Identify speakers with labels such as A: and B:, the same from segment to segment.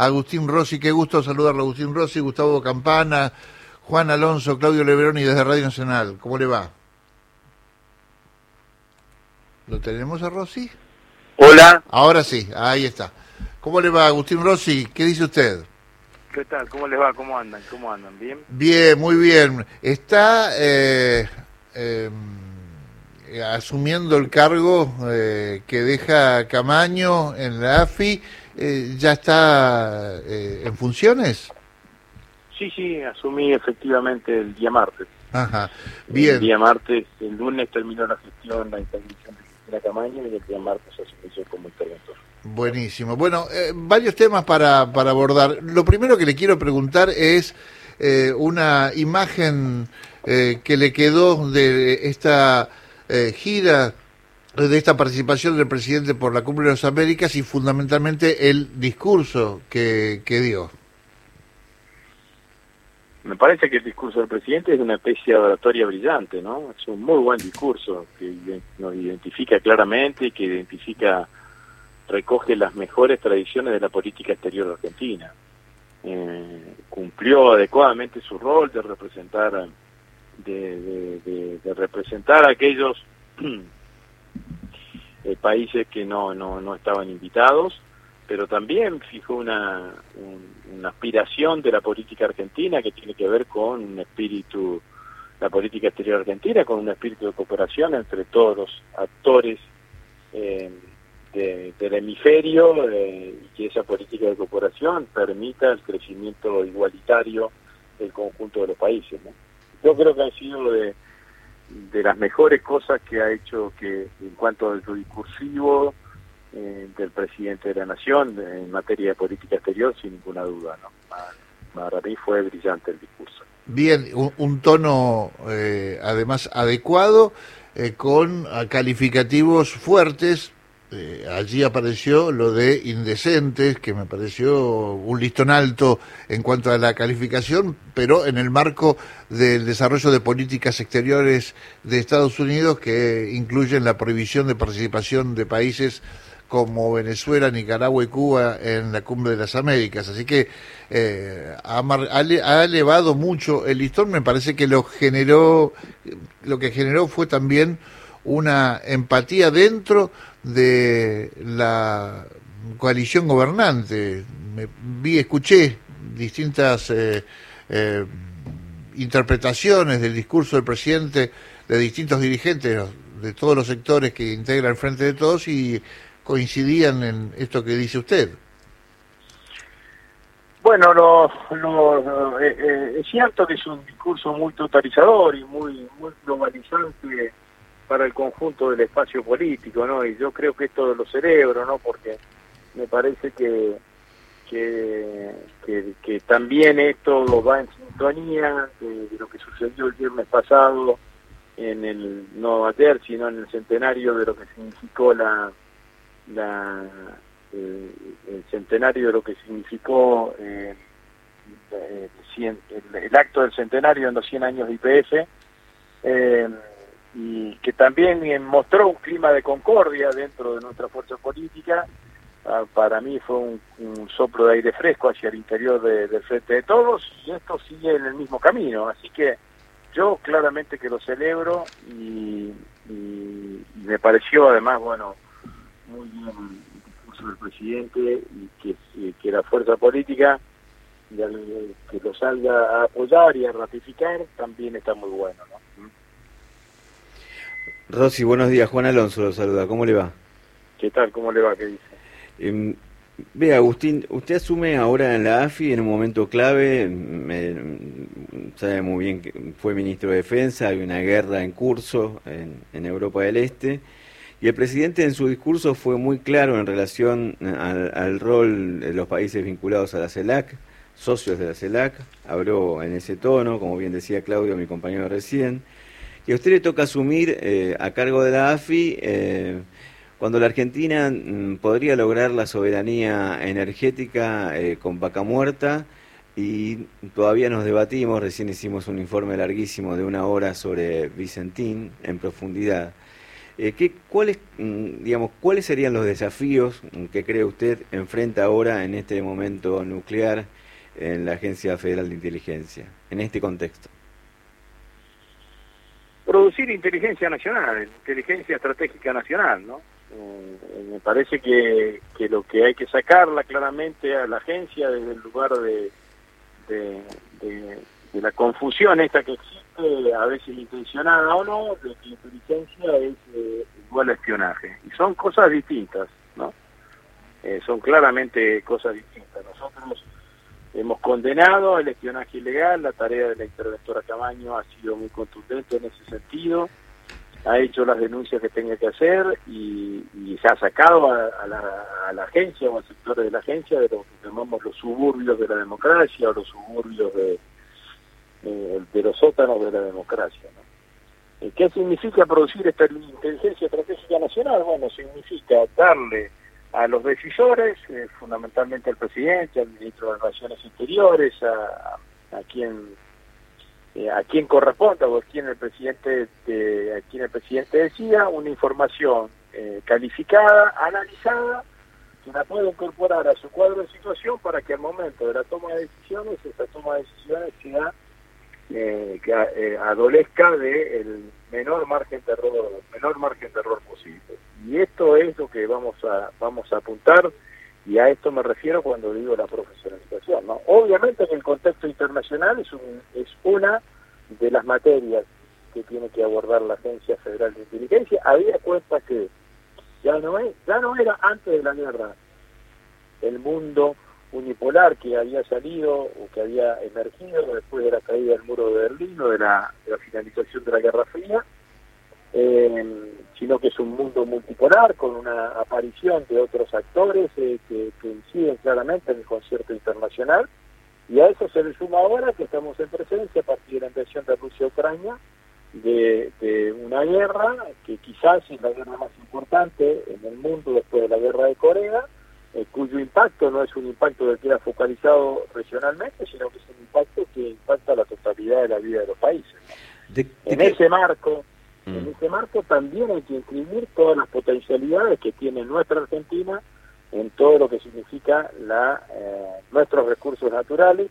A: Agustín Rossi. Qué gusto saludarlo, Agustín Rossi, Gustavo Campana, Juan Alonso, Claudio Leveroni desde Radio Nacional. ¿Cómo le va? ¿Lo tenemos a Rossi?
B: Hola.
A: Ahora sí, ahí está. ¿Cómo le va, Agustín Rossi? ¿Qué dice usted?
B: ¿Qué tal? ¿Cómo les va? ¿Cómo andan? ¿Bien?
A: Bien, muy bien. Está asumiendo el cargo que deja Camaño en la AFI. ¿Ya está en funciones?
B: Sí, asumí efectivamente el día martes.
A: Ajá, bien.
B: El día martes, el lunes terminó la gestión, la intervención de Cristina Camaño, y el día martes asumí yo como interventor.
A: Buenísimo. Bueno, varios temas para abordar. Lo primero que le quiero preguntar es una imagen que le quedó de esta gira, de esta participación del presidente por la Cumbre de las Américas y fundamentalmente el discurso que dio.
B: Me parece que el discurso del presidente es una especie de oratoria brillante, ¿no? Es un muy buen discurso que nos identifica claramente y que recoge las mejores tradiciones de la política exterior argentina. Cumplió adecuadamente su rol de representar de representar a aquellos países que no estaban invitados, pero también fijó una aspiración de la política argentina que tiene que ver con un espíritu, la política exterior argentina, con un espíritu de cooperación entre todos los actores del hemisferio, y que esa política de cooperación permita el crecimiento igualitario del conjunto de los países, ¿no? Yo creo que ha sido de las mejores cosas que ha hecho, que en cuanto al discursivo del presidente de la Nación en materia de política exterior, sin ninguna duda, ¿no? Para mí fue brillante el discurso.
A: Bien, un tono además adecuado, con calificativos fuertes. Allí apareció lo de indecentes, que me pareció un listón alto en cuanto a la calificación, pero en el marco del desarrollo de políticas exteriores de Estados Unidos que incluyen la prohibición de participación de países como Venezuela, Nicaragua y Cuba en la Cumbre de las Américas. Así que ha elevado mucho el listón. Me parece que lo que generó fue también una empatía dentro de la coalición gobernante. Escuché distintas interpretaciones del discurso del presidente, de distintos dirigentes de todos los sectores que integran el Frente de Todos, y coincidían en esto que dice usted.
B: Bueno, es cierto que es un discurso muy totalizador y muy globalizante para el conjunto del espacio político, ¿no? Y yo creo que esto lo celebro, ¿no? Porque me parece que también esto va en sintonía de lo que sucedió el viernes pasado no ayer, sino en el centenario de lo que significó el centenario de lo que significó el acto del centenario en los 100 años de IPF, y que también mostró un clima de concordia dentro de nuestra fuerza política. Para mí fue un soplo de aire fresco hacia el interior del Frente de Todos, y esto sigue en el mismo camino, así que yo claramente que lo celebro, y me pareció además, bueno, muy bien el discurso del presidente, y que la fuerza política que lo salga a apoyar y a ratificar también está muy bueno, ¿no?
C: Rossi, buenos días. Juan Alonso lo saluda. ¿Cómo le va?
B: ¿Qué tal? ¿Cómo le va? ¿Qué dice?
C: Ve, Agustín, usted asume ahora en la AFI en un momento clave. Sabe muy bien que fue ministro de Defensa, hay una guerra en curso en Europa del Este, y el presidente en su discurso fue muy claro en relación al rol de los países vinculados a la CELAC, socios de la CELAC. Habló en ese tono, como bien decía Claudio, mi compañero recién. Y a usted le toca asumir a cargo de la AFI cuando la Argentina podría lograr la soberanía energética con Vaca Muerta, y todavía nos debatimos, recién hicimos un informe larguísimo de 1 hora sobre Vicentín en profundidad. ¿Cuáles serían los desafíos que cree usted enfrenta ahora en este momento nuclear en la Agencia Federal de Inteligencia, en este contexto?
B: Producir inteligencia nacional, inteligencia estratégica nacional, ¿no? Me parece que lo que hay que sacarla claramente a la agencia desde el lugar de la confusión esta que existe, a veces intencionada o no, de que inteligencia es igual a espionaje. Y son cosas distintas, ¿no? Son claramente cosas distintas. Nosotros hemos condenado el espionaje ilegal, la tarea de la interventora Camaño ha sido muy contundente en ese sentido, ha hecho las denuncias que tenga que hacer y se ha sacado a la agencia o a sectores de la agencia de lo que llamamos los suburbios de la democracia o los suburbios de los sótanos de la democracia, ¿no? ¿Qué significa producir esta inteligencia estratégica nacional? Bueno, significa darle a los decisores, fundamentalmente al presidente, al ministro de Relaciones Exteriores, a quien corresponda o a quien el presidente decida, una información calificada, analizada, que la pueda incorporar a su cuadro de situación para que al momento de la toma de decisiones, esa toma de decisiones sea que adolezca del menor margen de error posible. Y esto es lo que vamos a apuntar, y a esto me refiero cuando digo la profesionalización, ¿no? Obviamente que el contexto internacional es una de las materias que tiene que abordar la Agencia Federal de Inteligencia. Había cuenta que ya no era antes de la guerra el mundo unipolar que había salido o que había emergido después de la caída del muro de Berlín o de la finalización de la Guerra Fría, sino que es un mundo multipolar con una aparición de otros actores que inciden claramente en el concierto internacional, y a eso se le suma ahora que estamos en presencia a partir de la invasión de Rusia a Ucrania de una guerra que quizás es la guerra más importante en el mundo después de la guerra de Corea, cuyo impacto no es un impacto que queda focalizado regionalmente, sino que es un impacto que impacta la totalidad de la vida de los países. En ese marco también hay que inscribir todas las potencialidades que tiene nuestra Argentina en todo lo que significa nuestros recursos naturales,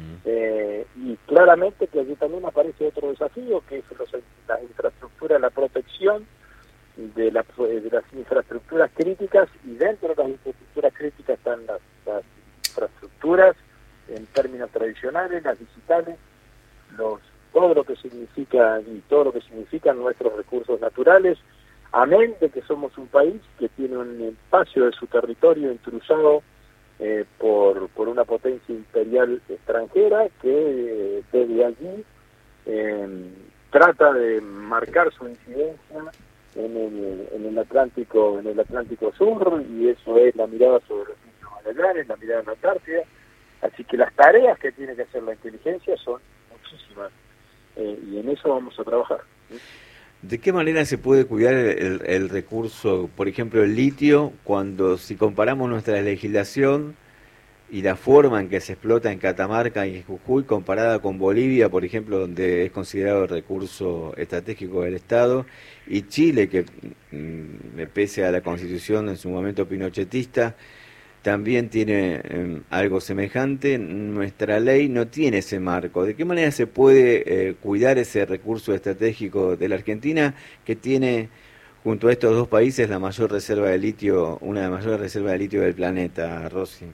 B: y claramente que allí también aparece otro desafío, que es la infraestructura, la protección de las infraestructuras críticas, y dentro de las infraestructuras críticas están las infraestructuras en términos tradicionales, las digitales, todo lo que significan nuestros recursos naturales, amén de que somos un país que tiene un espacio de su territorio intrusado por una potencia imperial extranjera que desde allí trata de marcar su incidencia en el Atlántico Sur, y eso es la mirada sobre los Istmos Magallanes, la mirada en la Antártida. Así que las tareas que tiene que hacer la inteligencia son muchísimas, y en eso vamos a trabajar.
C: ¿De qué manera se puede cuidar el recurso, por ejemplo, el litio, si comparamos nuestra legislación y la forma en que se explota en Catamarca y en Jujuy comparada con Bolivia, por ejemplo, donde es considerado el recurso estratégico del Estado, y Chile, que pese a la Constitución en su momento pinochetista, también tiene algo semejante? Nuestra ley no tiene ese marco. ¿De qué manera se puede cuidar ese recurso estratégico de la Argentina, que tiene, junto a estos dos países, la mayor reserva de litio, una de las mayores reservas de litio del planeta, Rossi?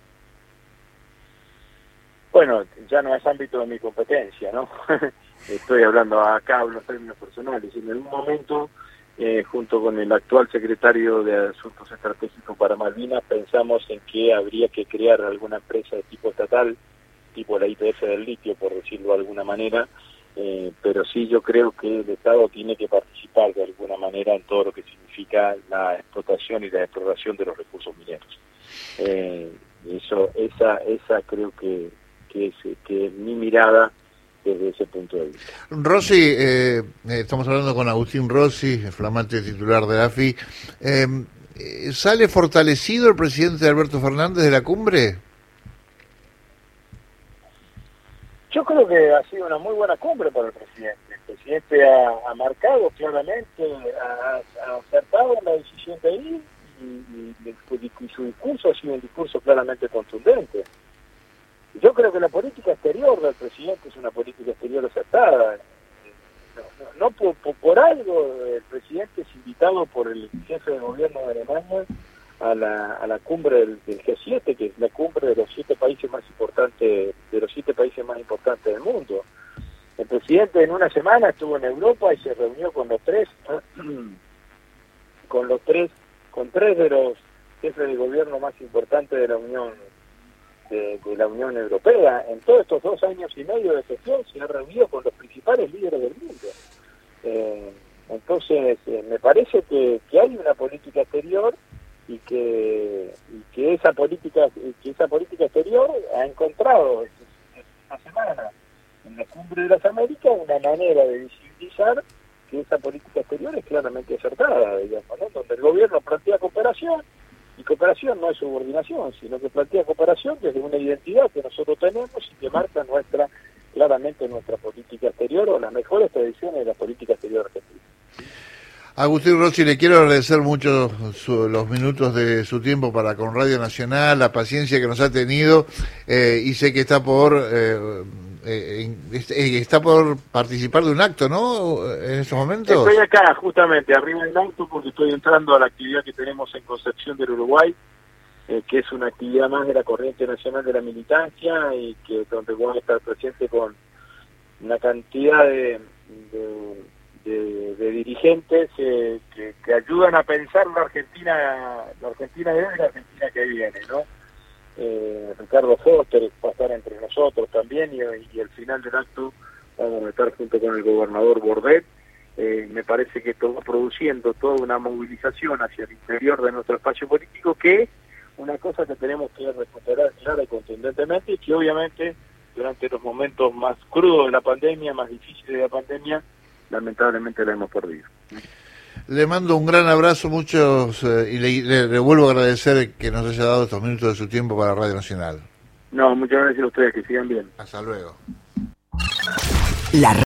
B: Bueno, ya no es ámbito de mi competencia, ¿no? Estoy hablando acá, hablo en términos personales. En algún momento, junto con el actual secretario de Asuntos Estratégicos para Malvinas, pensamos en que habría que crear alguna empresa de tipo estatal, tipo la YPF del litio, por decirlo de alguna manera, pero sí, yo creo que el Estado tiene que participar de alguna manera en todo lo que significa la explotación y la exploración de los recursos mineros. Esa creo que es mi mirada desde ese punto de vista.
A: Rossi, estamos hablando con Agustín Rossi, el flamante titular de la AFI. ¿Sale fortalecido el presidente Alberto Fernández de la cumbre?
B: Yo creo que ha sido una muy buena cumbre para el presidente. El presidente ha marcado claramente, ha acertado en la decisión de ir y su discurso ha sido un discurso claramente contundente. Yo creo que la política exterior del presidente es una política exterior acertada. No por algo el presidente es invitado por el jefe de gobierno de Alemania a la cumbre del G7, que es la cumbre de los 7 países más importantes del mundo. El presidente en una semana estuvo en Europa y se reunió con tres de los jefes de gobierno más importantes de la Unión Europea. En todos estos 2 años y medio de gestión se ha reunido con los principales líderes del mundo. Entonces me parece que hay una política exterior y que esa política exterior ha encontrado esta semana en la Cumbre de las Américas una manera de visibilizar que esa política exterior es claramente acertada, digamos, ¿no? Donde el gobierno plantea cooperación, y cooperación no es subordinación, sino que plantea cooperación desde una identidad que nosotros tenemos y que marca claramente nuestra política exterior o las mejores tradiciones de la política exterior argentina.
A: Agustín Rossi, le quiero agradecer mucho los minutos de su tiempo para con Radio Nacional, la paciencia que nos ha tenido, y sé que está por participar de un acto, ¿no? En estos momentos.
B: Estoy acá, justamente, arriba del auto, porque estoy entrando a la actividad que tenemos en Concepción del Uruguay, que es una actividad más de la Corriente Nacional de la Militancia, y que donde voy a estar presente con una cantidad de dirigentes que ayudan a pensar la Argentina de hoy y la Argentina que viene, ¿no? Ricardo Foster va a estar entre nosotros también, y al final del acto vamos a estar junto con el gobernador Bordet. Me parece que esto va produciendo toda una movilización hacia el interior de nuestro espacio político, que es una cosa que tenemos que recuperar clara y contundentemente, y que obviamente durante los momentos más crudos de la pandemia, más difíciles de la pandemia, lamentablemente la hemos perdido.
A: Le mando un gran abrazo, muchos, y le vuelvo a agradecer que nos haya dado estos minutos de su tiempo para Radio Nacional.
B: No, muchas gracias a ustedes, que sigan bien.
A: Hasta luego.